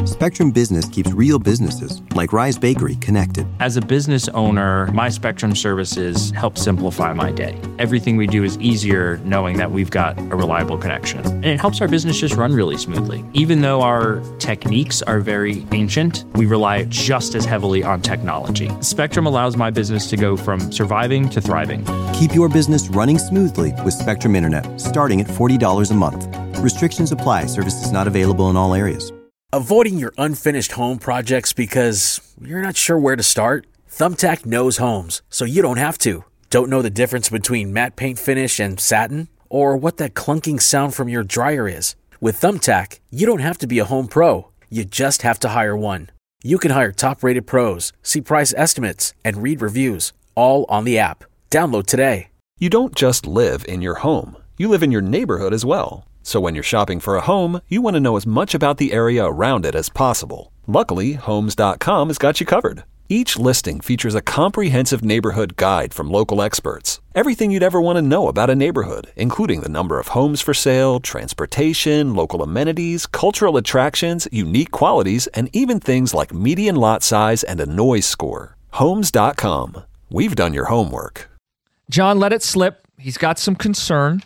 Spectrum Business keeps real businesses, like Rise Bakery, connected. As a business owner, my Spectrum services help simplify my day. Everything we do is easier knowing that we've got a reliable connection. And it helps our business just run really smoothly. Even though our techniques are very ancient, we rely just as heavily on technology. Spectrum allows my business to go from surviving to thriving. Keep your business running smoothly with Spectrum Internet, starting at $40 a month. Restrictions apply. Services not available in all areas. Avoiding your unfinished home projects because you're not sure where to start? Thumbtack knows homes, so you don't have to. Don't know the difference between matte paint finish and satin? Or what that clunking sound from your dryer is? With Thumbtack, you don't have to be a home pro. You just have to hire one. You can hire top-rated pros, see price estimates, and read reviews, all on the app. Download today. You don't just live in your home. You live in your neighborhood as well. So when you're shopping for a home, you want to know as much about the area around it as possible. Luckily, Homes.com has got you covered. Each listing features a comprehensive neighborhood guide from local experts. Everything you'd ever want to know about a neighborhood, including the number of homes for sale, transportation, local amenities, cultural attractions, unique qualities, and even things like median lot size and a noise score. Homes.com. We've done your homework. John let it slip. He's got some concern.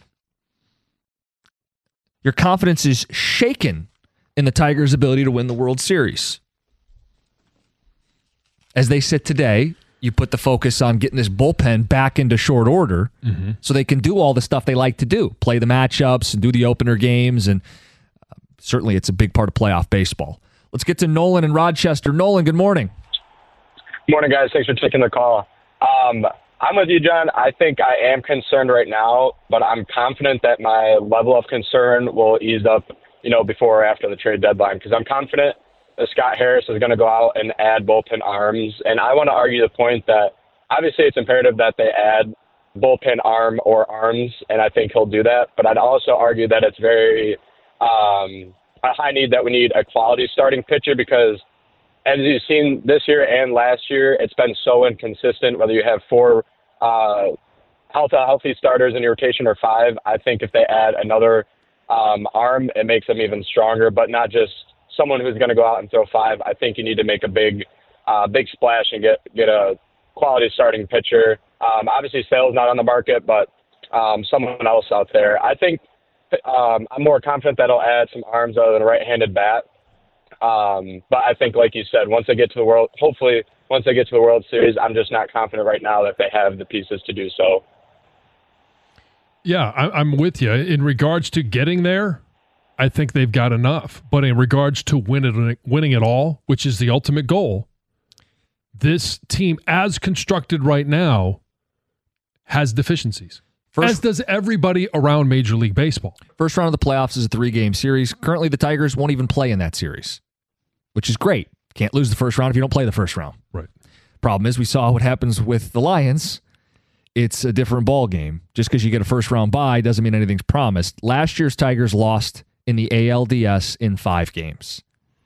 Your confidence is shaken in the Tigers' ability to win the World Series. As they sit today, you put the focus on getting this bullpen back into short order so they can do all the stuff they like to do, play the matchups and do the opener games, and certainly it's a big part of playoff baseball. Let's get to Nolan in Rochester. Nolan, good morning. Good morning, guys. Thanks for taking the call. I'm with you, John. I think I am concerned right now, but I'm confident that my level of concern will ease up, before or after the trade deadline, because I'm confident that Scott Harris is going to go out and add bullpen arms. And I want to argue the point that obviously it's imperative that they add bullpen arm or arms, and I think he'll do that. But I'd also argue that it's very a high need that we need a quality starting pitcher, because as you've seen this year and last year, it's been so inconsistent, whether you have four healthy starters in your rotation or five. I think if they add another arm, it makes them even stronger, but not just someone who's going to go out and throw five. I think you need to make a big splash and get a quality starting pitcher. Obviously, Sale's not on the market, but someone else out there. I think I'm more confident that he'll add some arms other than a right-handed bat. But I think, like you said, once they get to the World Series, I'm just not confident right now that they have the pieces to do so. Yeah, I'm with you. In regards to getting there, I think they've got enough. But in regards to winning it all, which is the ultimate goal, this team, as constructed right now, has deficiencies. As does everybody around Major League Baseball. First round of the playoffs is a 3-game series. Currently, the Tigers won't even play in that series, which is great. Can't lose the first round if you don't play the first round. Right. Problem is, we saw what happens with the Lions. It's a different ball game. Just because you get a first round bye doesn't mean anything's promised. Last year's Tigers lost in the ALDS in 5 games.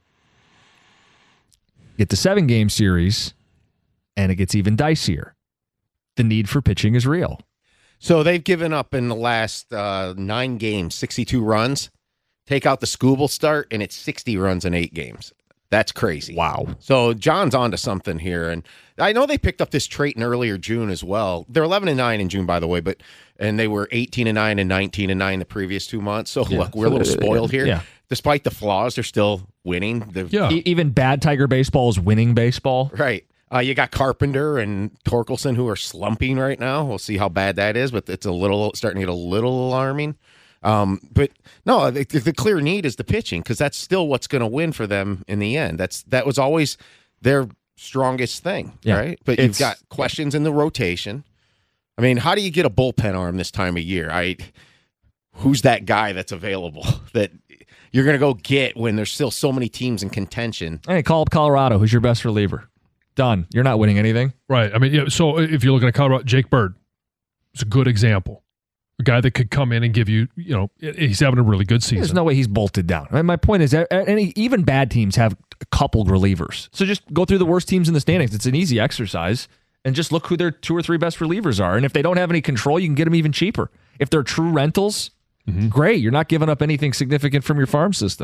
Get the 7-game series, and it gets even dicier. The need for pitching is real. So they've given up in the last 9 games, 62 runs. Take out the Skubal start, and it's 60 runs in 8 games. That's crazy. Wow. So John's onto something here. And I know they picked up this trait in earlier June as well. They're 11-9 in June, by the way, and they were 18-9 and 19-9 the previous 2 months. So look, we're a little spoiled here. Yeah. Despite the flaws, they're still winning. Even bad Tiger baseball is winning baseball. Right. You got Carpenter and Torkelson who are slumping right now. We'll see how bad that is, but it's starting to get a little alarming. But no, the clear need is the pitching, because that's still what's going to win for them in the end. That was always their strongest thing, right? But you've got questions in the rotation. I mean, how do you get a bullpen arm this time of year? Who's that guy that's available that you're going to go get when there's still so many teams in contention? Hey, call up Colorado. Who's your best reliever? Done. You're not winning anything. Right. I mean, so if you're looking at Colorado, Jake Bird is a good example. A guy that could come in and give you, he's having a really good season. There's no way he's bolted down. I mean, my point is, even bad teams have coupled relievers. So just go through the worst teams in the standings. It's an easy exercise. And just look who their 2 or 3 best relievers are. And if they don't have any control, you can get them even cheaper. If they're true rentals, great. You're not giving up anything significant from your farm system.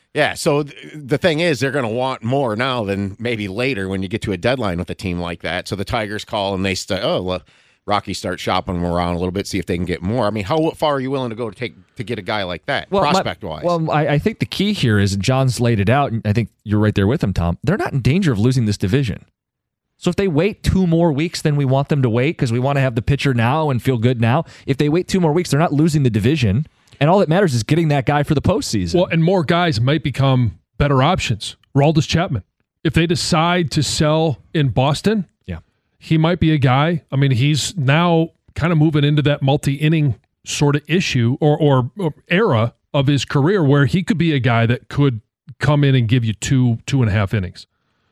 Yeah, so the thing is, they're going to want more now than maybe later when you get to a deadline with a team like that. So the Tigers call and they start, Rocky starts shopping them around a little bit, see if they can get more. I mean, how far are you willing to go to get a guy like that, prospect-wise? I think the key here is, John's laid it out, and I think you're right there with him, Tom. They're not in danger of losing this division. So if they wait 2 more weeks than we want them to wait because we want to have the pitcher now and feel good now, if they wait 2 more weeks, they're not losing the division. And all that matters is getting that guy for the postseason. Well, and more guys might become better options. Aroldis Chapman, if they decide to sell in Boston, he might be a guy. I mean, he's now kind of moving into that multi-inning sort of issue or era of his career where he could be a guy that could come in and give you 2.5 innings.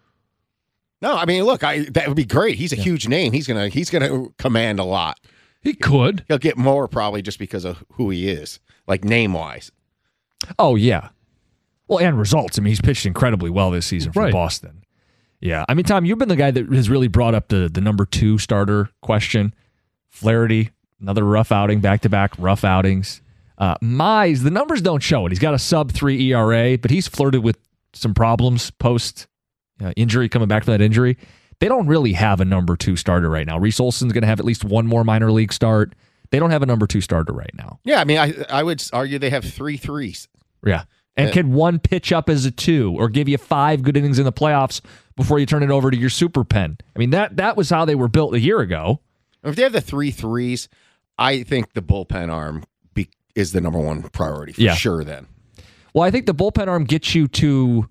No, I mean, look, that would be great. He's a huge name. He's gonna command a lot. He could. He'll get more probably just because of who he is, like name-wise. Oh, yeah. Well, and results. I mean, he's pitched incredibly well this season for Boston. Yeah. I mean, Tom, you've been the guy that has really brought up the number 2 starter question. Flaherty, another rough outing, back-to-back rough outings. Mize, the numbers don't show it. He's got a sub-3 ERA, but he's flirted with some problems post-injury, coming back from that injury. They don't really have a number 2 starter right now. Reese Olson's going to have at least one more minor league start. They don't have a number 2 starter right now. Yeah, I mean, I would argue they have 3 threes. Yeah. And can one pitch up as a 2 or give you 5 good innings in the playoffs before you turn it over to your super pen? I mean, that was how they were built a year ago. If they have the 3 threes, I think the bullpen arm is the number 1 priority for sure then. Well, I think the bullpen arm gets you to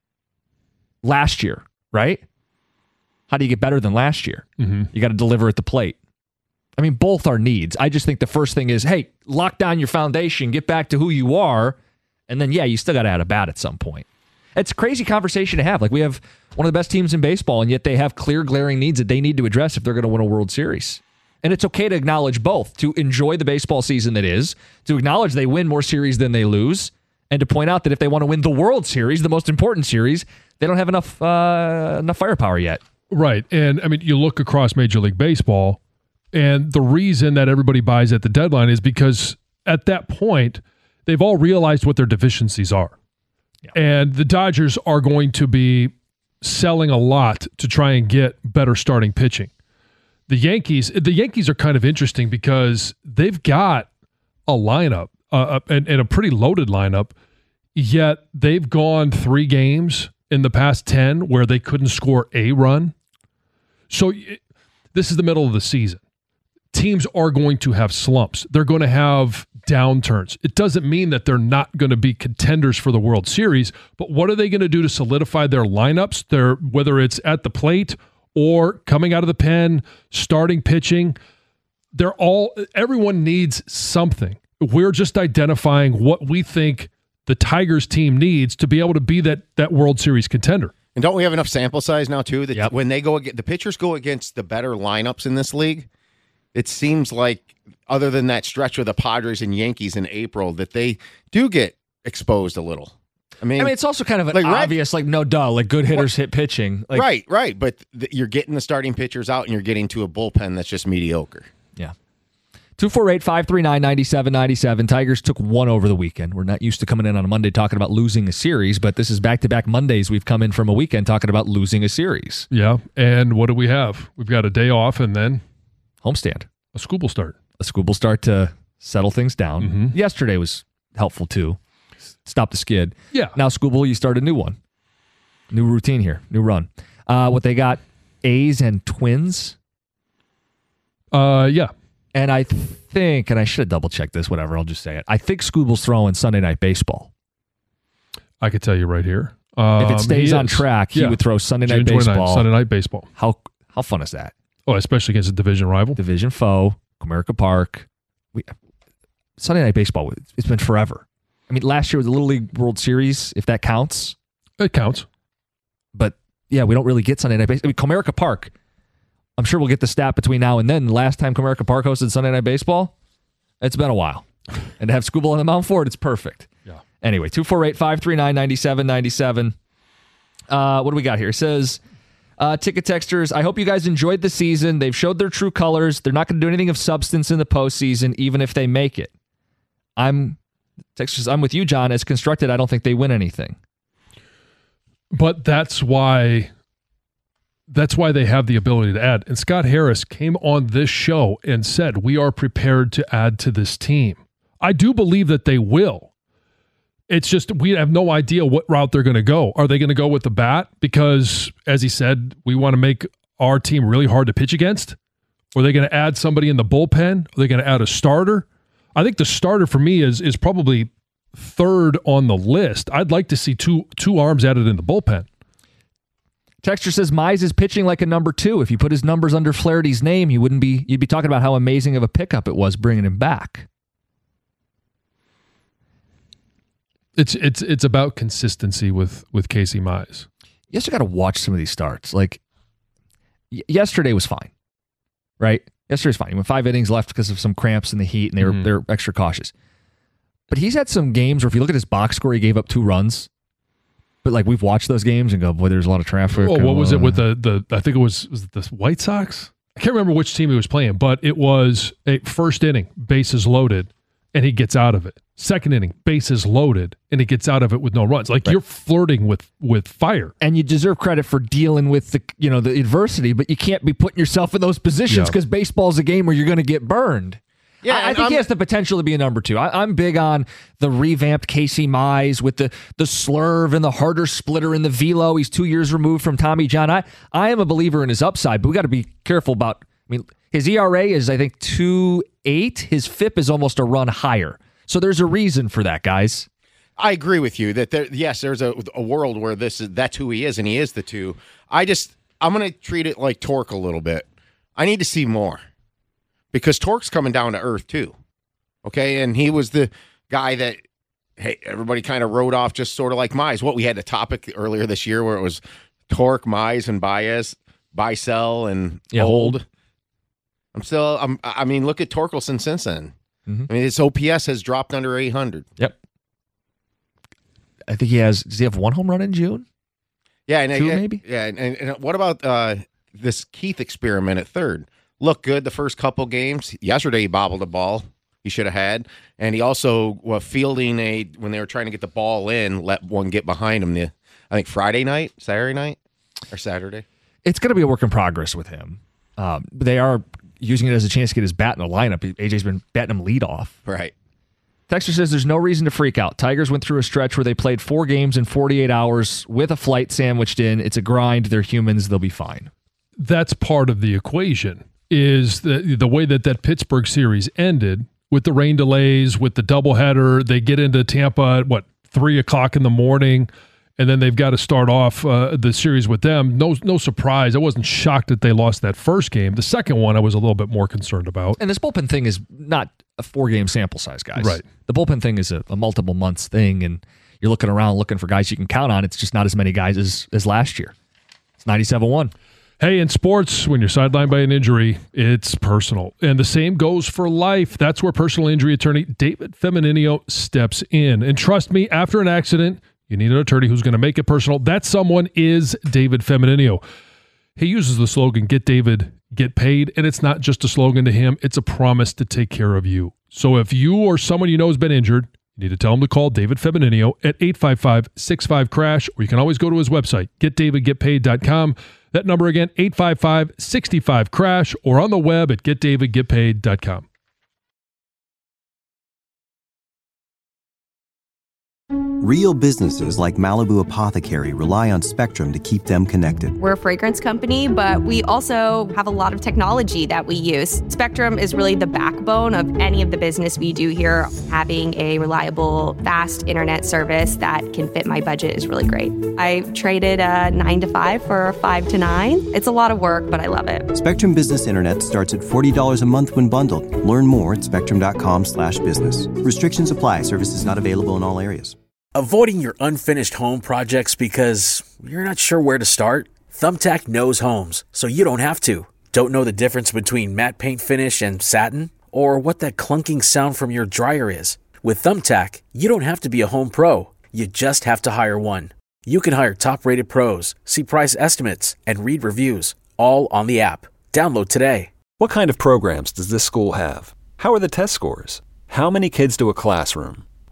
last year, right? How do you get better than last year? Mm-hmm. You got to deliver at the plate. I mean, both are needs. I just think the first thing is, hey, lock down your foundation, get back to who you are, and then, you still got to add a bat at some point. It's a crazy conversation to have. Like, we have one of the best teams in baseball, and yet they have clear, glaring needs that they need to address if they're going to win a World Series. And it's okay to acknowledge both, to enjoy the baseball season that is, to acknowledge they win more series than they lose, and to point out that if they want to win the World Series, the most important series, they don't have enough firepower yet. Right. And, I mean, you look across Major League Baseball, and the reason that everybody buys at the deadline is because at that point, they've all realized what their deficiencies are. Yeah. And the Dodgers are going to be selling a lot to try and get better starting pitching. The Yankees are kind of interesting because they've got a lineup and a pretty loaded lineup, yet they've gone 3 games in the past 10 where they couldn't score a run. So this is the middle of the season. Teams are going to have slumps. They're going to have downturns. It doesn't mean that they're not going to be contenders for the World Series, but what are they going to do to solidify their lineups? Whether it's at the plate or coming out of the pen, starting pitching, everyone needs something. We're just identifying what we think the Tigers team needs to be able to be that World Series contender. And don't we have enough sample size now too that when they the pitchers go against the better lineups in this league, it seems like other than that stretch with the Padres and Yankees in April that they do get exposed a little. I mean, it's also kind of an obvious, good hitters hit pitching. Right. But you're getting the starting pitchers out and you're getting to a bullpen that's just mediocre. Yeah. 248-539-9797. Tigers took 1 over the weekend. We're not used to coming in on a Monday talking about losing a series, but this is back-to-back Mondays. We've come in from a weekend talking about losing a series. Yeah. And what do we have? We've got a day off and then homestand. A Skubal start. A Skubal start to settle things down. Mm-hmm. Yesterday was helpful too. Stop the skid. Yeah. Now Skubal, you start a new one. New routine here. New run. What they got? A's and Twins? Yeah. And I think, and I should have double-checked this, whatever, I'll just say it. I think Skubal's throwing Sunday Night Baseball. I could tell you right here. If it stays on track, he would throw Sunday Night Baseball. Sunday Night Baseball. How fun is that? Oh, especially against a division rival. Division foe, Comerica Park. Sunday Night Baseball, it's been forever. I mean, last year was the Little League World Series, if that counts. It counts. But, yeah, we don't really get Sunday Night Baseball. I mean, Comerica Park, I'm sure we'll get the stat between now and then. The last time Comerica Park hosted Sunday Night Baseball, it's been a while. And to have Skubal on the mound for it, it's perfect. Yeah. Anyway, 248-539-9797. What do we got here? It says, Ticket Texters, I hope you guys enjoyed the season. They've showed their true colors. They're not going to do anything of substance in the postseason, even if they make it. Texas says, I'm with you, John. As constructed, I don't think they win anything. But that's why they have the ability to add. And Scott Harris came on this show and said, we are prepared to add to this team. I do believe that they will. It's just we have no idea what route they're going to go. Are they going to go with the bat? Because, as he said, we want to make our team really hard to pitch against. Or are they going to add somebody in the bullpen? Are they going to add a starter? I think the starter for me is probably third on the list. I'd like to see two arms added in the bullpen. Texter says Mize is pitching like a number 2. If you put his numbers under Flaherty's name, you'd be talking about how amazing of a pickup it was bringing him back. It's about consistency with Casey Mize. You also got to watch some of these starts. Like yesterday was fine, right? Yesterday's fine. He went 5 innings left because of some cramps in the heat, and they're extra cautious. But he's had some games where if you look at his box score, he gave up 2 runs. But like we've watched those games and go, boy, there's a lot of traffic. Oh, what was it with the I think it was it the White Sox? I can't remember which team he was playing, but it was a first inning, bases loaded, and he gets out of it. Second inning, bases loaded, and he gets out of it with no runs. Like, right. You're flirting with fire. And you deserve credit for dealing with the adversity, but you can't be putting yourself in those positions because baseball's a game where you're going to get burned. Yeah, I think he has the potential to be a number 2. I'm big on the revamped Casey Mize with the slurve and the harder splitter and the velo. He's 2 years removed from Tommy John. I am a believer in his upside, but we got to be careful about. I mean, his ERA is I think 2.8. His FIP is almost a run higher. So there's a reason for that, guys. I agree with you that there's a world where that's who he is, and he is the 2. I'm going to treat it like Torque a little bit. I need to see more. Because Torque's coming down to earth, too. Okay? And he was the guy that, hey, everybody kind of wrote off just sort of like Mize. We had a topic earlier this year where it was Torque, Mize, and Baez, buy, sell, and hold. I mean, look at Torkelson since then. Mm-hmm. I mean, his OPS has dropped under 800. Yep. I think does he have 1 home run in June? Yeah. 2 maybe? Yeah. And what about this Keith experiment at third? Looked good the first couple games. Yesterday he bobbled a ball he should have had. And he also was fielding when they were trying to get the ball in, let one get behind him I think Saturday night. It's going to be a work in progress with him. They are using it as a chance to get his bat in the lineup. AJ's been batting him leadoff. Right. Texter says there's no reason to freak out. Tigers went through a stretch where they played 4 games in 48 hours with a flight sandwiched in. It's a grind. They're humans. They'll be fine. That's part of the equation, is the way that Pittsburgh series ended with the rain delays, with the doubleheader. They get into Tampa at 3 o'clock in the morning, and then they've got to start off the series with them. No surprise. I wasn't shocked that they lost that first game. The second one I was a little bit more concerned about. And this bullpen thing is not a 4-game sample size, guys. Right. The bullpen thing is a multiple months thing, and you're looking around looking for guys you can count on. It's just not as many guys as last year. It's 97-1. Hey, in sports, when you're sidelined by an injury, it's personal. And the same goes for life. That's where personal injury attorney David Femininio steps in. And trust me, after an accident, you need an attorney who's going to make it personal. That someone is David Femininio. He uses the slogan, "Get David, get paid." And it's not just a slogan to him. It's a promise to take care of you. So if you or someone you know has been injured, you need to tell him to call David Femininio at 855-65-CRASH, or you can always go to his website, getdavidgetpaid.com. That number again, 855-65-CRASH, or on the web at getdavidgetpaid.com. Real businesses like Malibu Apothecary rely on Spectrum to keep them connected. We're a fragrance company, but we also have a lot of technology that we use. Spectrum is really the backbone of any of the business we do here. Having a reliable, fast internet service that can fit my budget is really great. I traded a 9 to 5 for a 5 to 9. It's a lot of work, but I love it. Spectrum Business Internet starts at $40 a month when bundled. Learn more at spectrum.com/business. Restrictions apply. Services not available in all areas. Avoiding your unfinished home projects because you're not sure where to start? Thumbtack knows homes, so you don't have to. Don't know the difference between matte paint finish and satin? Or what that clunking sound from your dryer is? With Thumbtack, you don't have to be a home pro. You just have to hire one. You can hire top-rated pros, see price estimates, and read reviews, all on the app. Download today. What kind of programs does this school have? How are the test scores? How many kids do a classroom?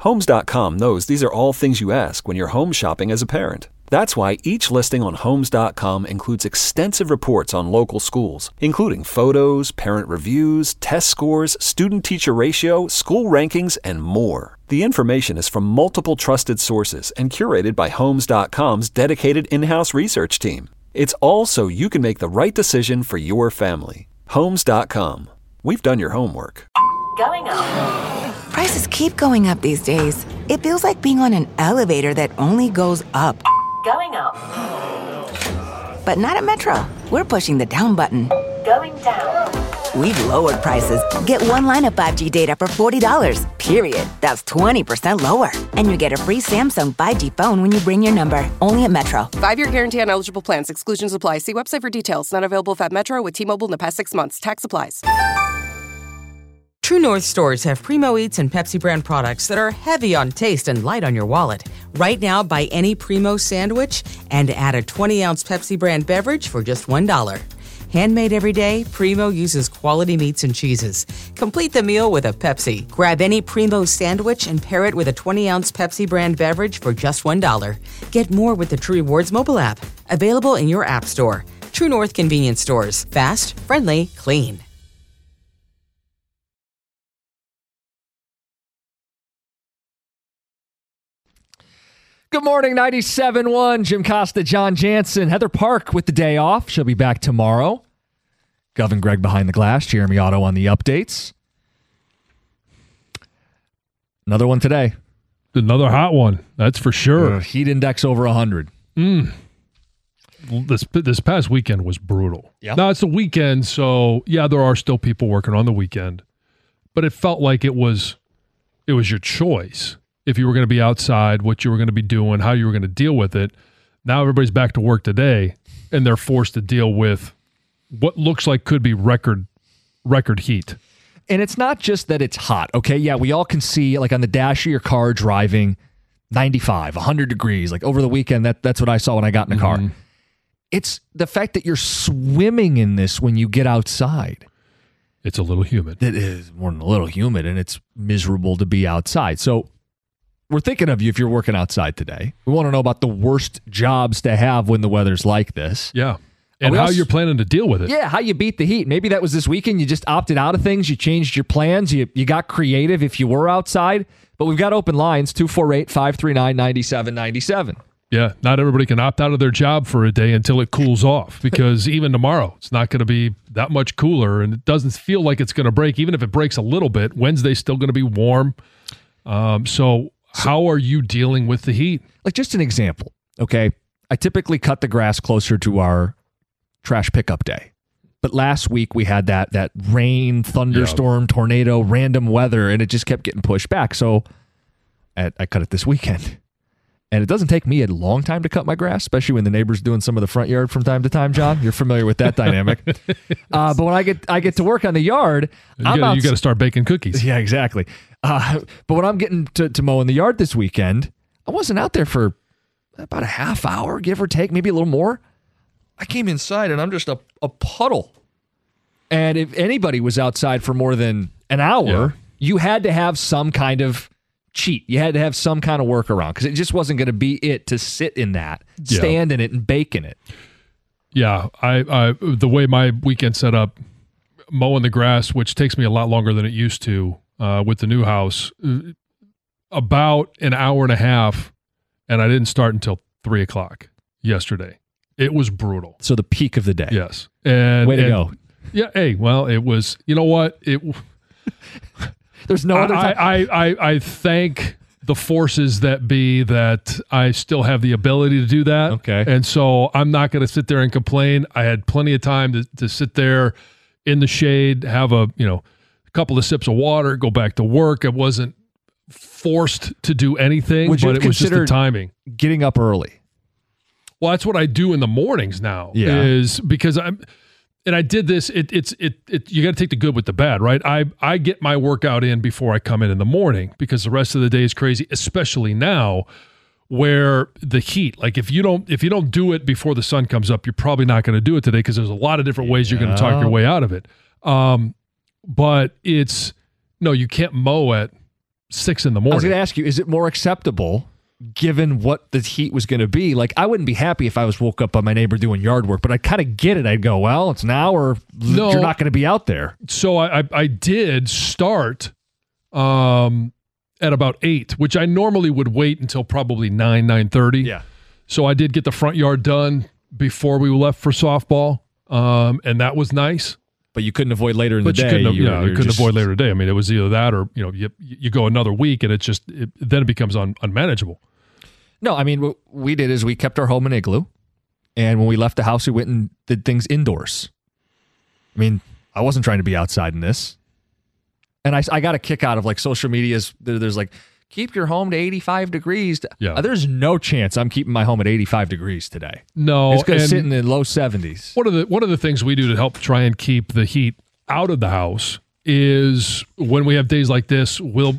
Homes.com knows these are all things you ask when you're home shopping as a parent. That's why each listing on Homes.com includes extensive reports on local schools, including photos, parent reviews, test scores, student-teacher ratio, school rankings, and more. The information is from multiple trusted sources and curated by Homes.com's dedicated in-house research team. It's all so you can make the right decision for your family. Homes.com. We've done your homework. Going up. Prices keep going up these days. It feels like being on an elevator that only goes up. Going up. But not at Metro. We're pushing the down button. Going down. We've lowered prices. Get one line of 5G data for $40, period. That's 20% lower. And you get a free Samsung 5G phone when you bring your number. Only at Metro. 5-year guarantee on eligible plans. Exclusions apply. See website for details. Not available at Metro with T-Mobile in the past 6 months. Tax applies. True North stores have Primo Eats and Pepsi brand products that are heavy on taste and light on your wallet. Right now, buy any Primo sandwich and add a 20-ounce Pepsi brand beverage for just $1. Handmade every day, Primo uses quality meats and cheeses. Complete the meal with a Pepsi. Grab any Primo sandwich and pair it with a 20-ounce Pepsi brand beverage for just $1. Get more with the True Rewards mobile app. Available in your app store. True North convenience stores. Fast, friendly, clean. Good morning, 97.1. Jim Costa, John Jansen, Heather Park with the day off. She'll be back tomorrow. Gov and Greg behind the glass. Jeremy Otto on the updates. Another one today. Another hot one. That's for sure. Heat index over 100. This past weekend was brutal. Yep. Now, it's a weekend, so, yeah, there are still people working on the weekend. But it felt like it was your choice. If you were going to be outside, what you were going to be doing, how you were going to deal with it. Now everybody's back to work today, and they're forced to deal with what looks like could be record heat. And it's not just that it's hot, okay? Yeah, we all can see, like on the dash of your car driving, 95, 100 degrees. Like over the weekend, that's what I saw when I got in the car. It's the fact that you're swimming in this when you get outside. It's a little humid. It is more than a little humid, and it's miserable to be outside. So we're thinking of you if you're working outside today. We want to know about the worst jobs to have when the weather's like this. Yeah. And how you're planning to deal with it. Yeah, how you beat the heat. Maybe that was this weekend. You just opted out of things. You changed your plans. You got creative if you were outside. But we've got open lines, 248-539-9797. Yeah, not everybody can opt out of their job for a day until it cools off, because even tomorrow, it's not going to be that much cooler, and it doesn't feel like it's going to break. Even if it breaks a little bit, Wednesday's still going to be warm. So how are you dealing with the heat? Like just an example, okay? I typically cut the grass closer to our trash pickup day. But last week we had that rain, thunderstorm, tornado, random weather, and it just kept getting pushed back. So I cut it this weekend. And it doesn't take me a long time to cut my grass, especially when the neighbor's doing some of the front yard from time to time, John. You're familiar with that dynamic. But when I get to work on the yard, you got to start baking cookies. Yeah, exactly. But when I'm getting to mow in the yard this weekend, I wasn't out there for about a half hour, give or take, maybe a little more. I came inside and I'm just a puddle. And if anybody was outside for more than an hour, you had to have some kind of cheat. You had to have some kind of workaround, because it just wasn't going to be it to sit in that, stand in it, and bake in it. Yeah, I the way my weekend set up, mowing the grass, which takes me a lot longer than it used to with the new house, about an hour and a half, and I didn't start until 3 o'clock yesterday. It was brutal. So the peak of the day. Yes. Way to go. Yeah. Hey, well, it was. You know what? There's no other time. I thank the forces that be that I still have the ability to do that. Okay. And so I'm not going to sit there and complain. I had plenty of time to sit there in the shade, have a couple of sips of water, go back to work. I wasn't forced to do anything, but it was just the timing. Getting up early. Well, that's what I do in the mornings now. Yeah. Is because I did this. You got to take the good with the bad, right? I get my workout in before I come in the morning, because the rest of the day is crazy, especially now where the heat. Like if you don't do it before the sun comes up, you're probably not going to do it today, because there's a lot of different ways you're going to talk your way out of it. But you can't mow at 6 in the I morning. was going to ask you, is it more acceptable given what the heat was going to be? Like, I wouldn't be happy if I was woke up by my neighbor doing yard work, but I kind of get it. I'd go, well, it's now or you're not going to be out there. So I did start at about 8, which I normally would wait until probably 9:30. Yeah. So I did get the front yard done before we left for softball, and that was nice. But you couldn't avoid later in the day. You couldn't avoid later in the day. I mean, it was either that or you go another week, and then it becomes unmanageable. No, I mean, what we did is we kept our home in igloo, and when we left the house, we went and did things indoors. I mean, I wasn't trying to be outside in this. And I got a kick out of like social media's. There's like, keep your home to 85 degrees. Yeah. There's no chance I'm keeping my home at 85 degrees today. No. It's going to sit in the low 70s. One of the things we do to help try and keep the heat out of the house is when we have days like this, we'll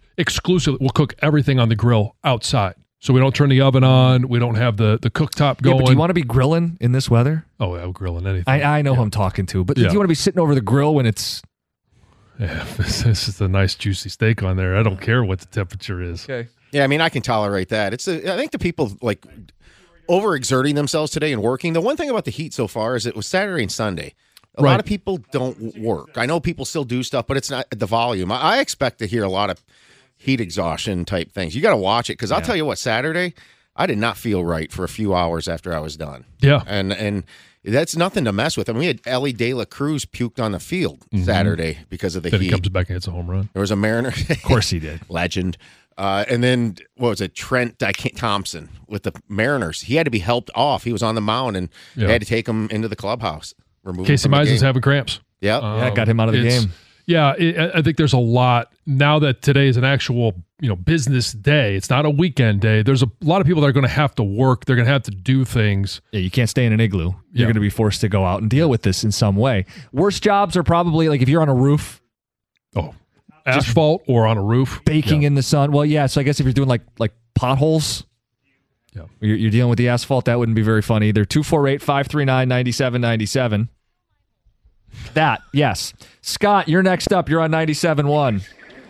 cook everything on the grill outside. So we don't turn the oven on. We don't have the cooktop going. Yeah, but do you want to be grilling in this weather? Oh, yeah, we're grilling anything. I know who I'm talking to, but do you want to be sitting over the grill when it's... Yeah, this is a nice juicy steak on there. I don't care what the temperature is. Okay. Yeah, I mean, I can tolerate that. I think the people like overexerting themselves today and working. The one thing about the heat so far is it was Saturday and Sunday. A lot of people don't work. I know people still do stuff, but it's not the volume. I expect to hear a lot of heat exhaustion type things. You got to watch it because I'll tell you what, Saturday, I did not feel right for a few hours after I was done. Yeah. And that's nothing to mess with. I mean, we had Ellie De La Cruz puked on the field Saturday because of the then heat. He comes back and hits a home run. There was a Mariner. Of course he did. Legend. And then, what was it, Trent Thompson with the Mariners. He had to be helped off. He was on the mound, and they had to take him into the clubhouse. Casey Mize is having cramps. Yep. Yeah, got him out of the game. Yeah, I think there's a lot now that today is an actual business day. It's not a weekend day. There's a lot of people that are going to have to work. They're going to have to do things. Yeah, you can't stay in an igloo. You're going to be forced to go out and deal with this in some way. Worst jobs are probably like if you're on a roof. Oh, asphalt or on a roof. Baking in the sun. Well, yeah, so I guess if you're doing like potholes, you're dealing with the asphalt, that wouldn't be very fun either. 248-539-9797. That, yes. Scott, you're next up. You're on 97.1.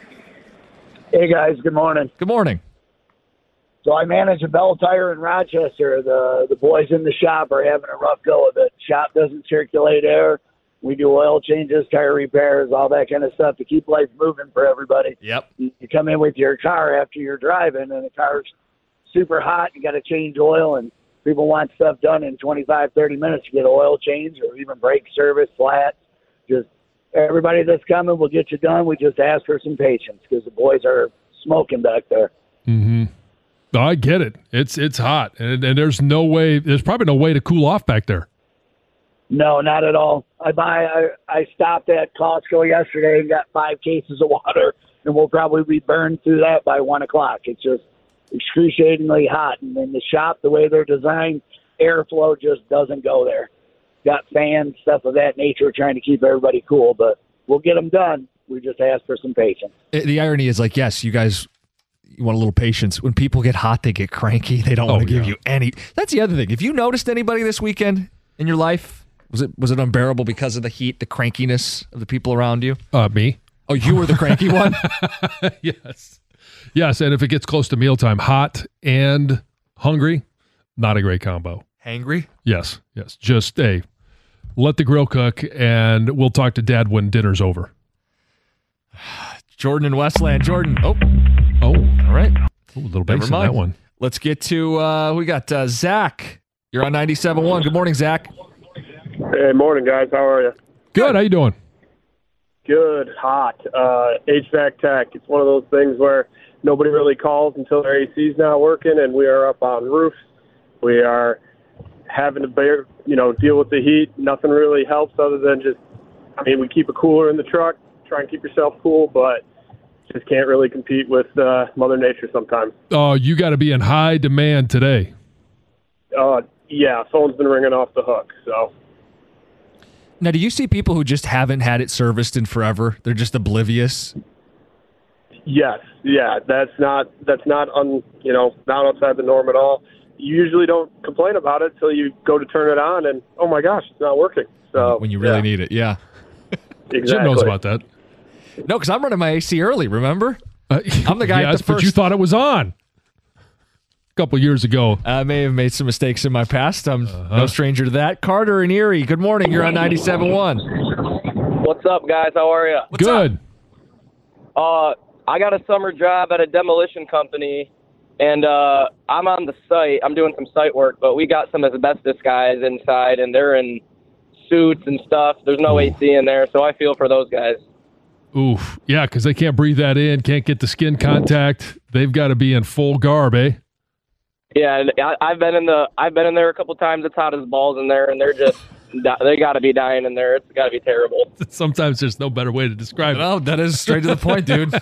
Hey, guys. Good morning. Good morning. So I manage a Bell Tire in Rochester. The boys in the shop are having a rough go of it. Shop doesn't circulate air. We do oil changes, tire repairs, all that kind of stuff to keep life moving for everybody. Yep. You come in with your car after you're driving, and the car's super hot. You got to change oil, and people want stuff done in 25, 30 minutes to get an oil change or even brake service, flats. Just everybody that's coming will get you done. We just ask for some patience because the boys are smoking back there. Mm-hmm. No, I get it. It's hot, and there's probably no way to cool off back there. No, not at all. I stopped at Costco yesterday and got 5 cases of water, and we'll probably be burned through that by 1 o'clock. It's just excruciatingly hot. And in the shop, the way they're designed, airflow just doesn't go there. Got fans, stuff of that nature, trying to keep everybody cool, but we'll get them done. We just ask for some patience. The irony is like, yes, you guys, you want a little patience. When people get hot, they get cranky. They don't want to give you any. That's the other thing. If you noticed anybody this weekend in your life, was it unbearable because of the heat, the crankiness of the people around you? Me. Oh, you were the cranky one? Yes, and if it gets close to mealtime, hot and hungry, not a great combo. Hangry? Yes. Just, let the grill cook, and we'll talk to Dad when dinner's over. Jordan and Westland. Jordan. Oh, all right. Ooh, a little bass in that one. Let's get to, we got Zach. You're on 97.1. Good morning, Zach. Hey, morning, guys. How are you? Good. How you doing? Good. Hot. HVAC tech. It's one of those things where nobody really calls until their AC's not working, and we are up on roofs. We are having to deal with the heat. Nothing really helps other than we keep a cooler in the truck, try and keep yourself cool, but just can't really compete with Mother Nature sometimes. Oh, you got to be in high demand today. Yeah, phone's been ringing off the hook, so. Now, do you see people who just haven't had it serviced in forever? They're just oblivious? Yes. Yeah, that's not not outside the norm at all. You usually don't complain about it until you go to turn it on and, oh my gosh, it's not working. So when you really need it, yeah. Exactly. Jim knows about that. No, because I'm running my AC early, remember? I'm the guy. Yes, but you thought it was on a couple years ago. I may have made some mistakes in my past. I'm no stranger to that. Carter in Erie, good morning. You're on 97.1. What's up, guys? How are you? Good. I got a summer job at a demolition company, and I'm on the site. I'm doing some site work, but we got some asbestos guys inside, and they're in suits and stuff. There's no AC in there, so I feel for those guys. Oof. Yeah, because they can't breathe that in, can't get the skin contact. They've got to be in full garb, eh? Yeah, and I've been in there a couple times. It's hot as balls in there, and they got to be dying in there. It's got to be terrible. Sometimes there's no better way to describe it. No, that is straight to the point, dude.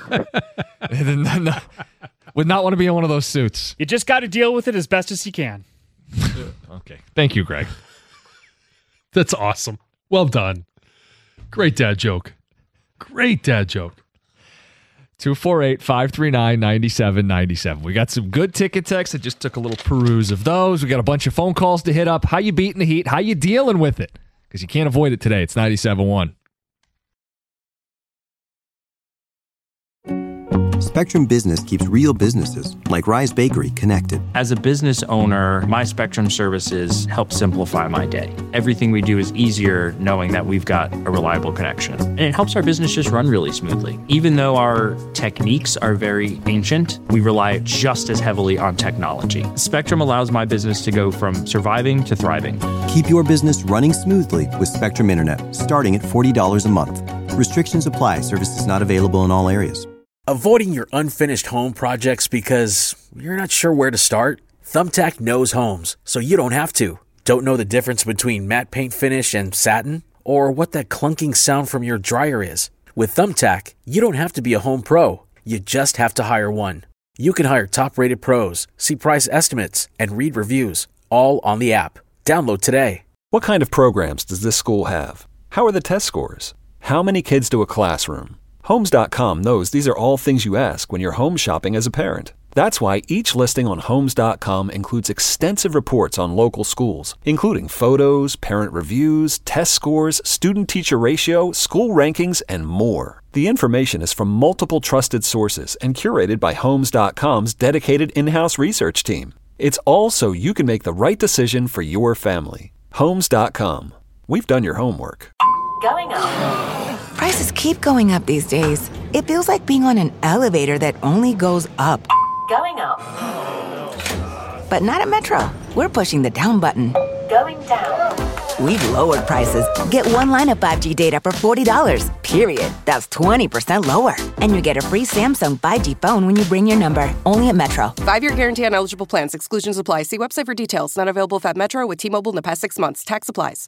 Would not want to be in one of those suits. You just got to deal with it as best as you can. Okay. Thank you, Greg. That's awesome. Well done. Great dad joke. Great dad joke. 248-539-9797. We got some good ticket texts. I just took a little peruse of those. We got a bunch of phone calls to hit up. How you beating the heat? How you dealing with it? Because you can't avoid it today. It's 97.1. Spectrum Business keeps real businesses, like Rise Bakery, connected. As a business owner, my Spectrum services help simplify my day. Everything we do is easier knowing that we've got a reliable connection. And it helps our business just run really smoothly. Even though our techniques are very ancient, we rely just as heavily on technology. Spectrum allows my business to go from surviving to thriving. Keep your business running smoothly with Spectrum Internet, starting at $40 a month. Restrictions apply. Services not available in all areas. Avoiding your unfinished home projects because you're not sure where to start? Thumbtack knows homes, so you don't have to. Don't know the difference between matte paint finish and satin? Or what that clunking sound from your dryer is? With Thumbtack, you don't have to be a home pro. You just have to hire one. You can hire top-rated pros, see price estimates, and read reviews, all on the app. Download today. What kind of programs does this school have? How are the test scores? How many kids do a classroom? Homes.com knows these are all things you ask when you're home shopping as a parent. That's why each listing on Homes.com includes extensive reports on local schools, including photos, parent reviews, test scores, student-teacher ratio, school rankings, and more. The information is from multiple trusted sources and curated by Homes.com's dedicated in-house research team. It's all so you can make the right decision for your family. Homes.com. We've done your homework. Going up. Prices keep going up these days. It feels like being on an elevator that only goes up. Going up. But not at Metro. We're pushing the down button. Going down. We've lowered prices. Get one line of 5G data for $40, period. That's 20% lower. And you get a free Samsung 5G phone when you bring your number. Only at Metro. 5-year guarantee on eligible plans. Exclusions apply. See website for details. Not available at Metro with T-Mobile in the past 6 months. Tax applies.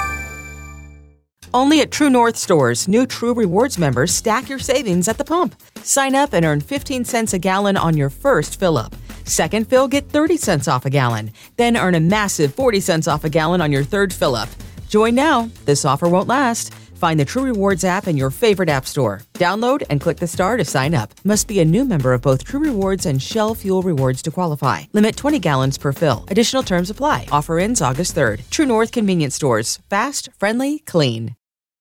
Only at True North stores, new True Rewards members stack your savings at the pump. Sign up and earn 15 cents a gallon on your first fill-up. Second fill, get 30 cents off a gallon. Then earn a massive 40 cents off a gallon on your third fill-up. Join now. This offer won't last. Find the True Rewards app in your favorite app store. Download and click the star to sign up. Must be a new member of both True Rewards and Shell Fuel Rewards to qualify. Limit 20 gallons per fill. Additional terms apply. Offer ends August 3rd. True North Convenience Stores. Fast, friendly, clean.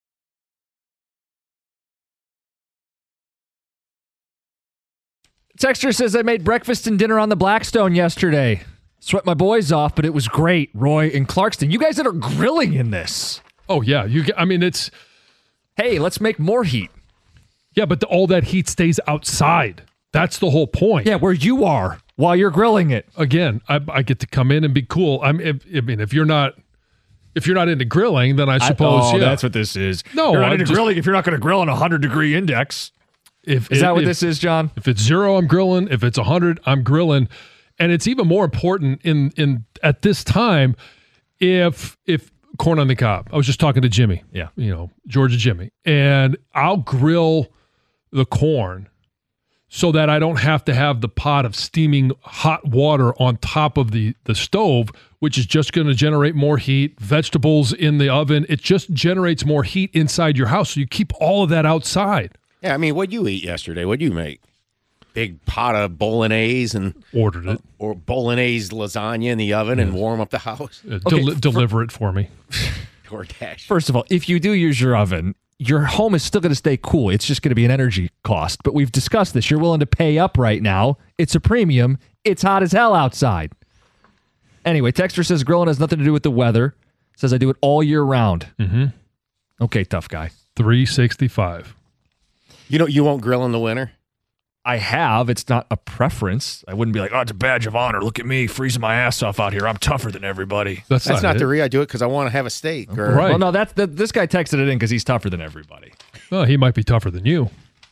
Texter says, I made breakfast and dinner on the Blackstone yesterday. Sweat my boys off, but it was great. Roy and Clarkston, you guys that are grilling in this. Oh, yeah. It's... Hey, let's make more heat. Yeah, but all that heat stays outside. That's the whole point. Yeah, where you are while you're grilling it. Again, I get to come in and be cool. If you're not into grilling, then I suppose, yeah. That's what this is. No, you're not into grilling if you're not going to grill on a 100-degree index. Is that what this is, John? If it's 0, I'm grilling. If it's 100, I'm grilling. And it's even more important in at this time if corn on the cob. I was just talking to Jimmy. Yeah. Georgia Jimmy. And I'll grill the corn so that I don't have to have the pot of steaming hot water on top of the stove, which is just going to generate more heat. Vegetables in the oven. It just generates more heat inside your house. So you keep all of that outside. Yeah, what'd you eat yesterday? What'd you make? Big pot of bolognese and ordered it, or bolognese lasagna in the oven and warm up the house. Deliver it for me. DoorDash. First of all, if you do use your oven, your home is still going to stay cool. It's just going to be an energy cost. But we've discussed this. You're willing to pay up right now. It's a premium. It's hot as hell outside. Anyway, Texter says grilling has nothing to do with the weather. Says I do it all year round. Mm-hmm. Okay, tough guy. 365. You won't grill in the winter? I have. It's not a preference. I wouldn't be like, oh, it's a badge of honor. Look at me freezing my ass off out here. I'm tougher than everybody. That's not the reason I do it, because I want to have a steak. Or... Right. Well, no, this guy texted it in because he's tougher than everybody. Well, he might be tougher than you.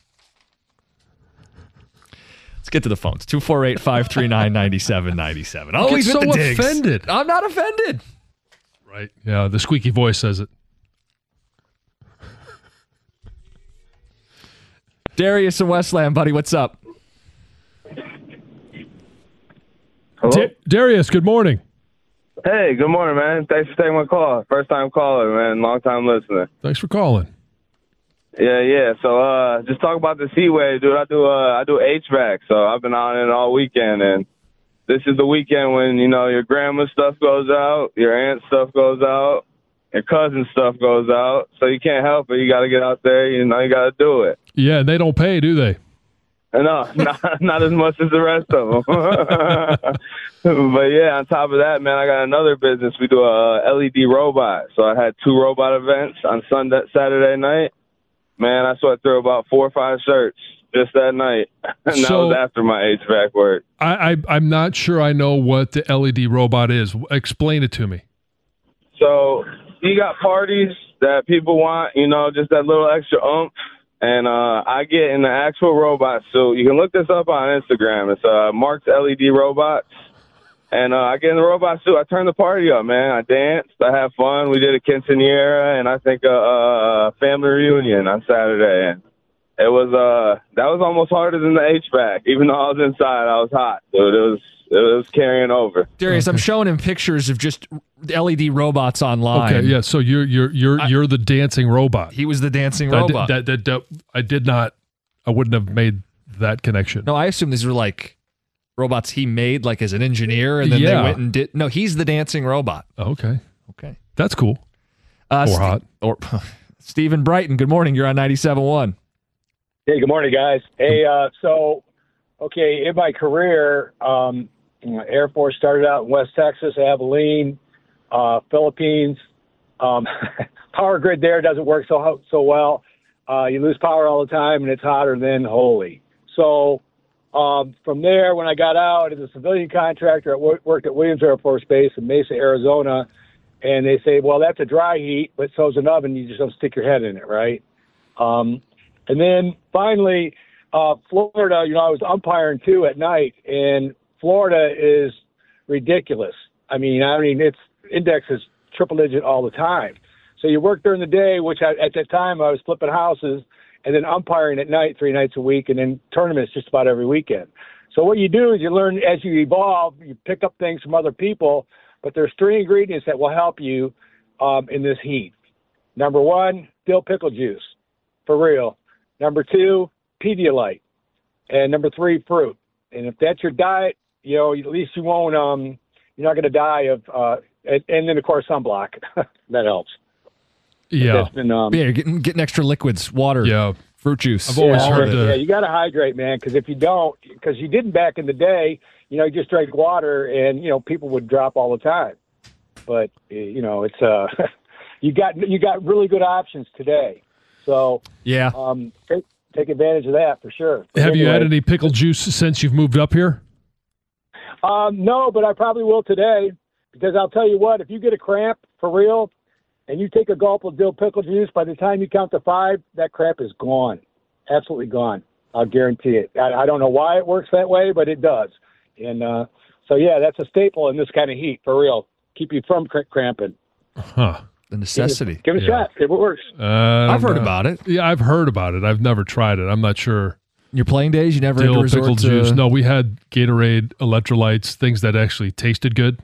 Let's get to the phones. 248-539-9797. Always so with the digs. offended. I'm not offended. Right. Yeah, the squeaky voice says it. Darius in Westland, buddy, what's up? Hello? Darius, good morning. Hey, good morning, man. Thanks for taking my call. First time caller, man. Long time listener. Thanks for calling. Yeah. So, just talk about the heat wave, dude. I do HVAC, so I've been on it all weekend, and this is the weekend when your grandma's stuff goes out, your aunt's stuff goes out, your cousin's stuff goes out. So you can't help it. You got to get out there. You got to do it. Yeah, and they don't pay, do they? No, not as much as the rest of them. But yeah, on top of that, man, I got another business. We do a LED robot. So I had 2 robot events on Saturday night. Man, I sweat through about 4 or 5 shirts just that night. And that was after my HVAC work. I'm not sure I know what the LED robot is. Explain it to me. So you got parties that people want, just that little extra oomph. And I get in the actual robot suit. You can look this up on Instagram. It's Mark's LED Robots. And I get in the robot suit. I turn the party up, man. I danced. I had fun. We did a quinceañera and I think a family reunion on Saturday. And it was that was almost harder than the HVAC. Even though I was inside, I was hot, dude. It was carrying over. Darius, I'm showing him pictures of just LED robots online. Okay, yeah. So you're the dancing robot. He was the dancing robot. I wouldn't have made that connection. No, I assume these were like robots he made, like as an engineer, and then they went and did. No, he's the dancing robot. Okay, that's cool. Or hot. Or Stephen Brighton. Good morning. You're on 97.1. Hey, good morning, guys. Hey, in my career, Air Force started out in West Texas, Abilene, Philippines. Power grid there doesn't work so well. You lose power all the time, and it's hotter than holy. So from there, when I got out as a civilian contractor, I worked at Williams Air Force Base in Mesa, Arizona, and they say, well, that's a dry heat, but so's an oven. You just don't stick your head in it, right? And then finally, Florida, I was umpiring too at night, and Florida is ridiculous. I mean, its index is triple digit all the time. So you work during the day, which at that time I was flipping houses, and then umpiring at night 3 nights a week, and then tournaments just about every weekend. So what you do is you learn as you evolve, you pick up things from other people, but there's 3 ingredients that will help you in this heat. Number 1, dill pickle juice, for real. Number 2, Pedialyte. And number 3, fruit. And if that's your diet, at least you won't, you're not going to die of, and then of course sunblock. That helps. Yeah. Been, you're getting extra liquids, water, fruit juice. I've always heard Yeah, you got to hydrate, man, because if you don't, because you didn't back in the day, you just drank water and, people would drop all the time. But, it's, you got really good options today. So, yeah. Take advantage of that for sure. Have you had any pickle juice since you've moved up here? No, but I probably will today, because I'll tell you what, if you get a cramp for real and you take a gulp of dill pickle juice, by the time you count to 5, that cramp is gone. Absolutely gone. I'll guarantee it. I don't know why it works that way, but it does. And that's a staple in this kind of heat for real. Keep you from cramping. Huh. The necessity. Give it a shot. It works. I've heard about it. Yeah, I've heard about it. I've never tried it. I'm not sure. Your playing days, you never had to resort pickle to... juice. No, we had Gatorade, electrolytes, things that actually tasted good.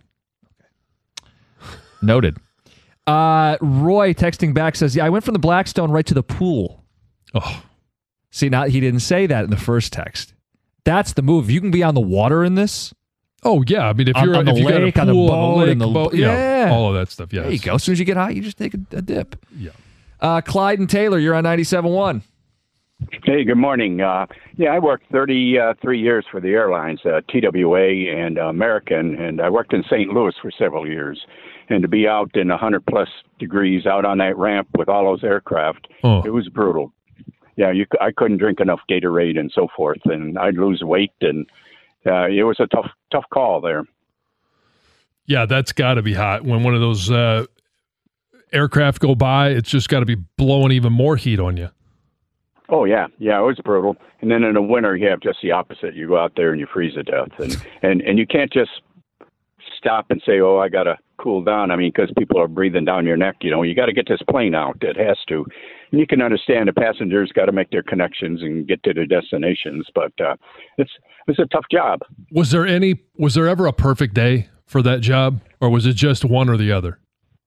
Noted. Roy texting back says, I went from the Blackstone right to the pool. Oh. See, he didn't say that in the first text. That's the move. You can be on the water in this. Oh, yeah. I mean, if you're on the lake, got a pool, on the boat, all of that stuff, yeah. There you go. As soon as you get hot, you just take a dip. Yeah. Clyde and Taylor, you're on 97.1. Hey, good morning. I worked 33 years for the airlines, TWA and American, and I worked in St. Louis for several years. And to be out in 100-plus degrees out on that ramp with all those aircraft, It was brutal. Yeah, I couldn't drink enough Gatorade and so forth, and I'd lose weight, and it was a tough call there. Yeah, that's got to be hot. When one of those aircraft go by, it's just got to be blowing even more heat on you. Oh, yeah. Yeah, it was brutal. And then in the winter, you have just the opposite. You go out there and you freeze to death. And you can't just stop and say, I got to cool down. I mean, because people are breathing down your neck. You got to get this plane out. It has to. And you can understand the passengers got to make their connections and get to their destinations. But it's a tough job. Was there ever a perfect day for that job, or was it just one or the other?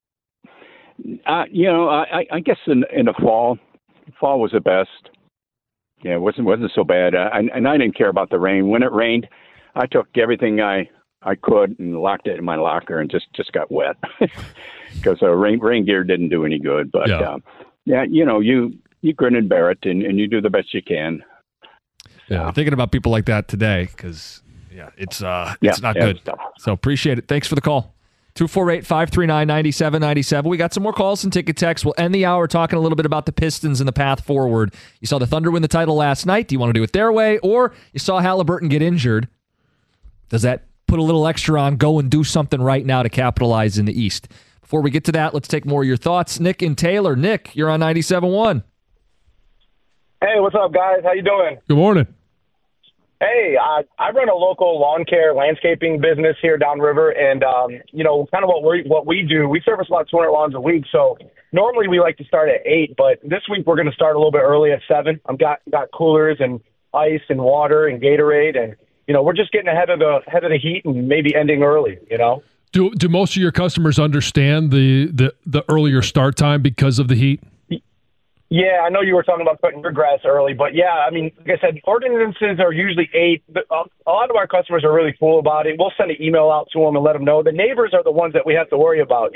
I guess in the fall was the best. Yeah, it wasn't so bad. And I didn't care about the rain. When it rained, I took everything I could and locked it in my locker and just got wet because rain gear didn't do any good. But you grin and bear it and you do the best you can. Yeah, thinking about people like that today because it's not good. So appreciate it. Thanks for the call. 248-539-9797. We got some more calls and ticket texts. We'll end the hour talking a little bit about the Pistons and the path forward. You saw the Thunder win the title last night. Do you want to do it their way? Or you saw Halliburton get injured. Does that put a little extra on go and do something right now to capitalize in the East? Before we get to that, let's take more of your thoughts. Nick and Taylor. Nick, you're on 97.1. Hey, what's up, guys? How you doing? Good morning. Hey, I run a local lawn care landscaping business here downriver, and kind of what we do, we service about 200 lawns a week. So normally we like to start at 8, but this week we're going to start a little bit early at 7. I've got coolers and ice and water and Gatorade, and we're just getting ahead of the heat and maybe ending early. Do most of your customers understand the earlier start time because of the heat? Yeah, I know you were talking about cutting your grass early, but yeah, I mean, like I said, ordinances are usually 8. A lot of our customers are really cool about it. We'll send an email out to them and let them know. The neighbors are the ones that we have to worry about,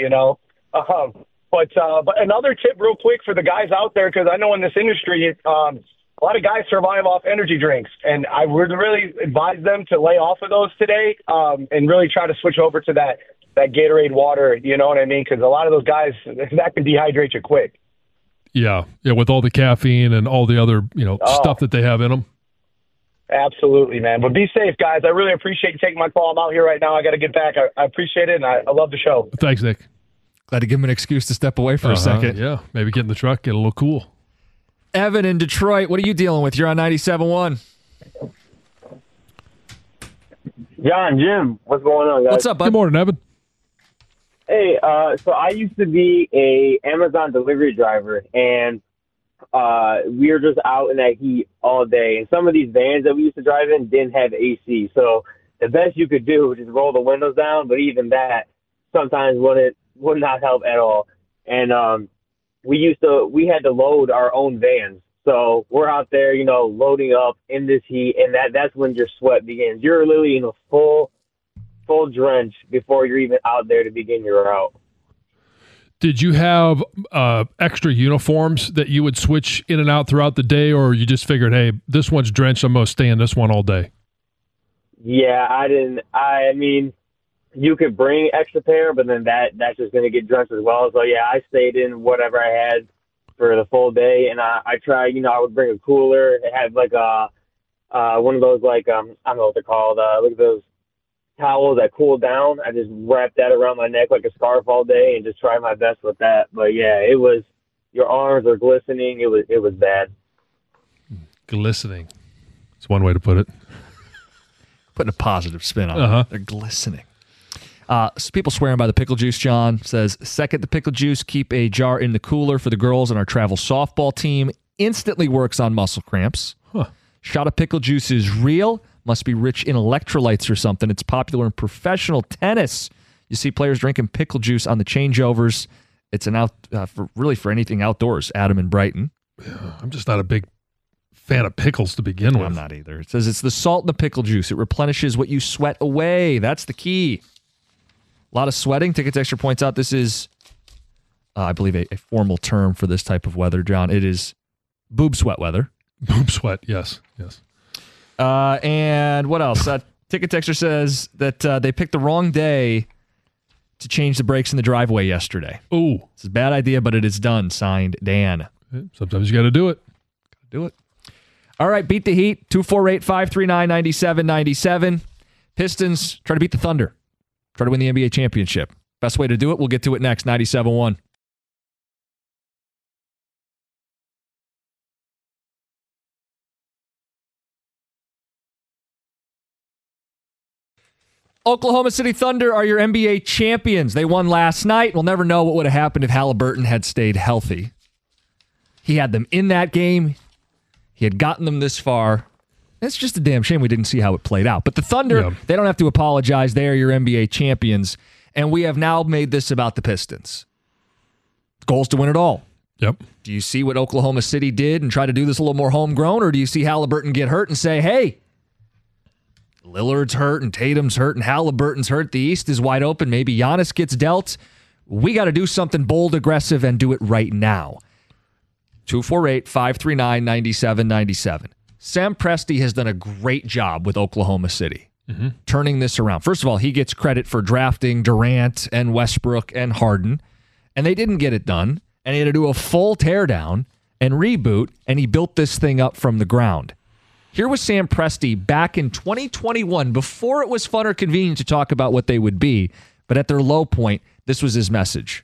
But another tip real quick for the guys out there, because I know in this industry, a lot of guys survive off energy drinks, and I would really advise them to lay off of those today and really try to switch over to that Gatorade water, you know what I mean? Because a lot of those guys, that can dehydrate you quick. Yeah, with all the caffeine and all the other, stuff that they have in them. Absolutely, man. But be safe, guys. I really appreciate you taking my call. I'm out here right now. I got to get back. I appreciate it, and I love the show. Thanks, Nick. Glad to give him an excuse to step away for a second. Yeah, maybe get in the truck, get a little cool. Evan in Detroit, what are you dealing with? You're on 97.1. John, Jim, what's going on, guys? What's up, bud? Good morning, Evan. Hey, so I used to be a Amazon delivery driver, and we were just out in that heat all day. And some of these vans that we used to drive in didn't have AC, so the best you could do was just roll the windows down. But even that sometimes would not help at all. And we had to load our own vans, so we're out there, loading up in this heat, and that's when your sweat begins. You're literally in a full drench before you're even out there to begin your route. Did you have extra uniforms that you would switch in and out throughout the day, or you just figured, hey, this one's drenched, I'm going to stay in this one all day? Yeah, I mean, you could bring extra pair, but then that's just going to get drenched as well. So, yeah, I stayed in whatever I had for the full day, and I tried, I would bring a cooler. It had like one of those, I don't know what they're called, look at those towels that cool down. I just wrapped that around my neck like a scarf all day and just tried my best with that. But yeah, your arms are glistening. It was bad. Glistening. That's one way to put it. Putting a positive spin on it. They're glistening. So people swearing by the pickle juice. John says, second the pickle juice, keep a jar in the cooler for the girls on our travel softball team. Instantly works on muscle cramps. Shot of pickle juice is real. Must be rich in electrolytes or something. It's popular in professional tennis. You see players drinking pickle juice on the changeovers. It's for anything outdoors. Adam in Brighton. Yeah, I'm just not a big fan of pickles to begin with. I'm not either. It says it's the salt in the pickle juice. It replenishes what you sweat away. That's the key. A lot of sweating. Tickets Extra points out this is I believe, a formal term for this type of weather, John. It is boob sweat weather. Boob sweat, yes. And what else? Ticket Texter says that they picked the wrong day to change the brakes in the driveway yesterday. Ooh. It's a bad idea, but it is done. Signed, Dan. Sometimes you got to do it. All right, beat the Heat. 248-539-9797. Pistons try to beat the Thunder. Try to win the NBA championship. Best way to do it, we'll get to it next. 97.1. Oklahoma City Thunder are your NBA champions. They won last night. We'll never know what would have happened if Halliburton had stayed healthy. He had them in that game. He had gotten them this far. It's just a damn shame we didn't see how it played out. But the Thunder, They don't have to apologize. They are your NBA champions. And we have now made this about the Pistons. The goal is to win it all. Yep. Do you see what Oklahoma City did and try to do this a little more homegrown? Or do you see Halliburton get hurt and say, hey, Lillard's hurt and Tatum's hurt and Halliburton's hurt. The East is wide open. Maybe Giannis gets dealt. We got to do something bold, aggressive, and do it right now. 248-539-9797. Sam Presti has done a great job with Oklahoma City, turning this around. First of all, he gets credit for drafting Durant and Westbrook and Harden, and they didn't get it done, and he had to do a full teardown and reboot, and he built this thing up from the ground. Here was Sam Presti back in 2021, before it was fun or convenient to talk about what they would be, but at their low point, this was his message.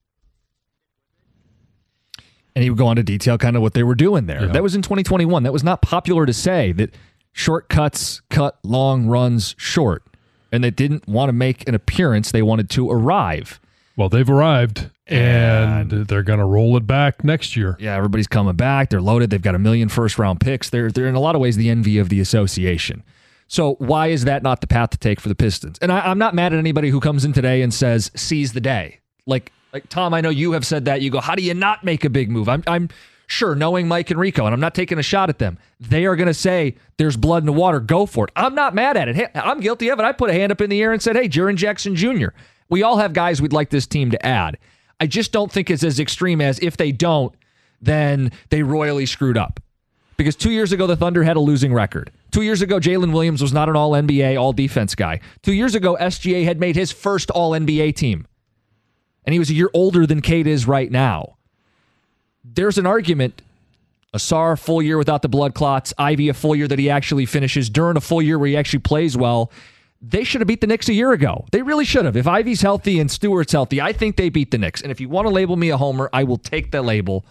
And he would go on to detail kind of what they were doing there. Yeah. That was in 2021. That was not popular to say, that shortcuts cut long runs short. And they didn't want to make an appearance. They wanted to arrive. Well, they've arrived, and they're going to roll it back next year. Yeah, everybody's coming back. They're loaded. They've got 1 million first-round picks. They're in a lot of ways the envy of the association. So why is that not the path to take for the Pistons? And I'm not mad at anybody who comes in today and says, seize the day. Like Tom, I know you have said that. You go, how do you not make a big move? I'm sure, knowing Mike and Rico, and I'm not taking a shot at them, they are going to say there's blood in the water. Go for it. I'm not mad at it. Hey, I'm guilty of it. I put a hand up in the air and said, hey, Jaren Jackson Jr., we all have guys we'd like this team to add. I just don't think it's as extreme as if they don't, then they royally screwed up. Because 2 years ago, the Thunder had a losing record. 2 years ago, Jalen Williams was not an all-NBA, all-defense guy. 2 years ago, SGA had made his first all-NBA team. And he was a year older than Cade is right now. There's an argument. Asar, full year without the blood clots. Ivy, a full year that he actually finishes. Duren, a full year where he actually plays well. They should have beat the Knicks a year ago. They really should have. If Ivy's healthy and Stewart's healthy, I think they beat the Knicks. And if you want to label me a homer, I will take that label.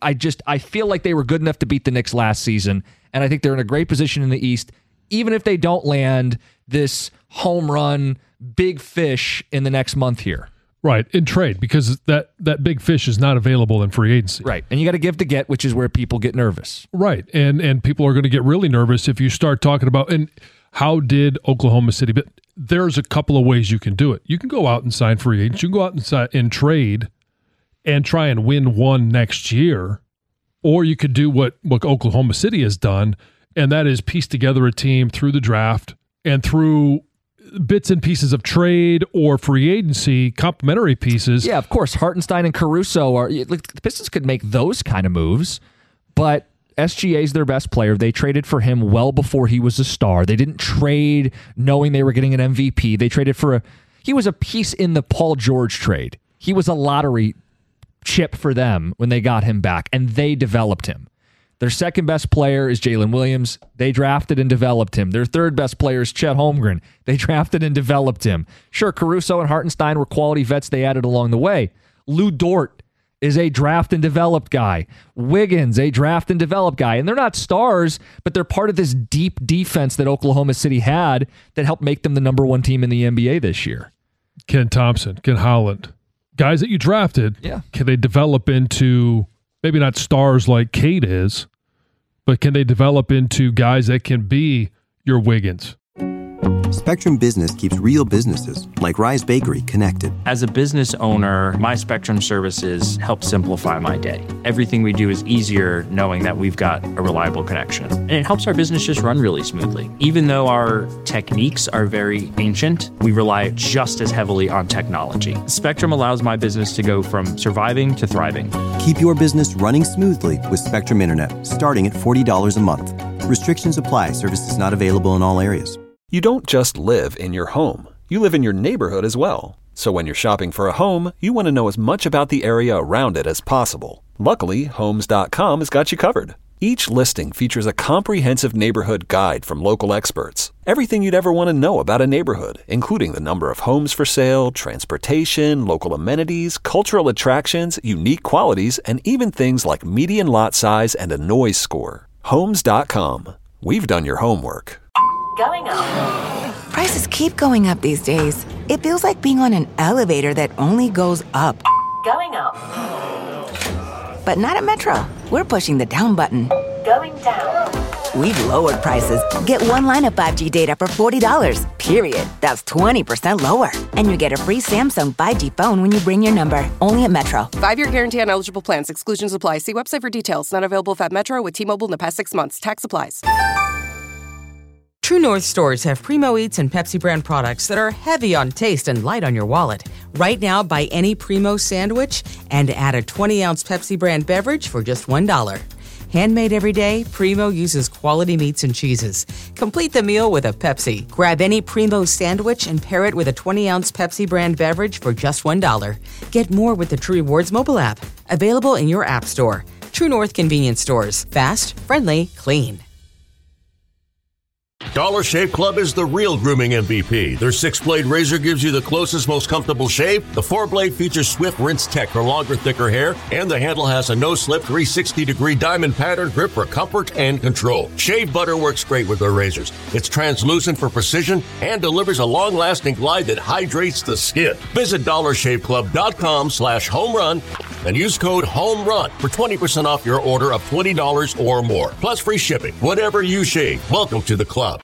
I feel like they were good enough to beat the Knicks last season, and I think they're in a great position in the East, even if they don't land this home run big fish in the next month here. Right, in trade, because that big fish is not available in free agency. Right, and you got to give to get, which is where people get nervous. Right, and people are going to get really nervous if you start talking about, and how did Oklahoma City, but there's a couple of ways you can do it. You can go out and sign free agents. You can go out and trade and try and win one next year, or you could do what Oklahoma City has done, and that is piece together a team through the draft and through bits and pieces of trade or free agency, complementary pieces. Yeah, of course. Hartenstein and Caruso are. The Pistons could make those kind of moves, but SGA is their best player. They traded for him well before he was a star. They didn't trade knowing they were getting an MVP. They traded for he was a piece in the Paul George trade. He was a lottery chip for them when they got him back, and they developed him. Their second best player is Jalen Williams. They drafted and developed him. Their third best player is Chet Holmgren. They drafted and developed him. Sure, Caruso and Hartenstein were quality vets they added along the way. Lou Dort is a draft and developed guy. Wiggins, a draft and developed guy. And they're not stars, but they're part of this deep defense that Oklahoma City had that helped make them the number one team in the NBA this year. Ken Thompson, Ken Holland, guys that you drafted, can they develop into maybe not stars like Cade is, but can they develop into guys that can be your Wiggins? Spectrum Business keeps real businesses, like Rise Bakery, connected. As a business owner, my Spectrum services help simplify my day. Everything we do is easier knowing that we've got a reliable connection. And it helps our business just run really smoothly. Even though our techniques are very ancient, we rely just as heavily on technology. Spectrum allows my business to go from surviving to thriving. Keep your business running smoothly with Spectrum Internet, starting at $40 a month. Restrictions apply. Services not available in all areas. You don't just live in your home. You live in your neighborhood as well. So when you're shopping for a home, you want to know as much about the area around it as possible. Luckily, Homes.com has got you covered. Each listing features a comprehensive neighborhood guide from local experts. Everything you'd ever want to know about a neighborhood, including the number of homes for sale, transportation, local amenities, cultural attractions, unique qualities, and even things like median lot size and a noise score. Homes.com. We've done your homework. Going up. Prices keep going up these days. It feels like being on an elevator that only goes up. Going up. But not at Metro. We're pushing the down button. Going down. We've lowered prices. Get one line of 5G data for $40, period. That's 20% lower. And you get a free Samsung 5G phone when you bring your number. Only at Metro. 5-year guarantee on eligible plans. Exclusions apply. See website for details. Not available at Metro with T-Mobile in the past 6 months. Tax applies. True North stores have Primo Eats and Pepsi brand products that are heavy on taste and light on your wallet. Right now, buy any Primo sandwich and add a 20-ounce Pepsi brand beverage for just $1. Handmade every day, Primo uses quality meats and cheeses. Complete the meal with a Pepsi. Grab any Primo sandwich and pair it with a 20-ounce Pepsi brand beverage for just $1. Get more with the True Rewards mobile app. Available in your app store. True North convenience stores. Fast, friendly, clean. Dollar Shave Club is the real grooming MVP. Their 6-blade razor gives you the closest, most comfortable shave. The 4-blade features swift rinse tech for longer, thicker hair, and the handle has a no-slip 360-degree diamond pattern grip for comfort and control. Shave butter works great with their razors. It's translucent for precision and delivers a long-lasting glide that hydrates the skin. Visit DollarShaveClub.com/homerun and use code HOMERUN for 20% off your order of $20 or more. Plus free shipping. Whatever you shave, welcome to the club.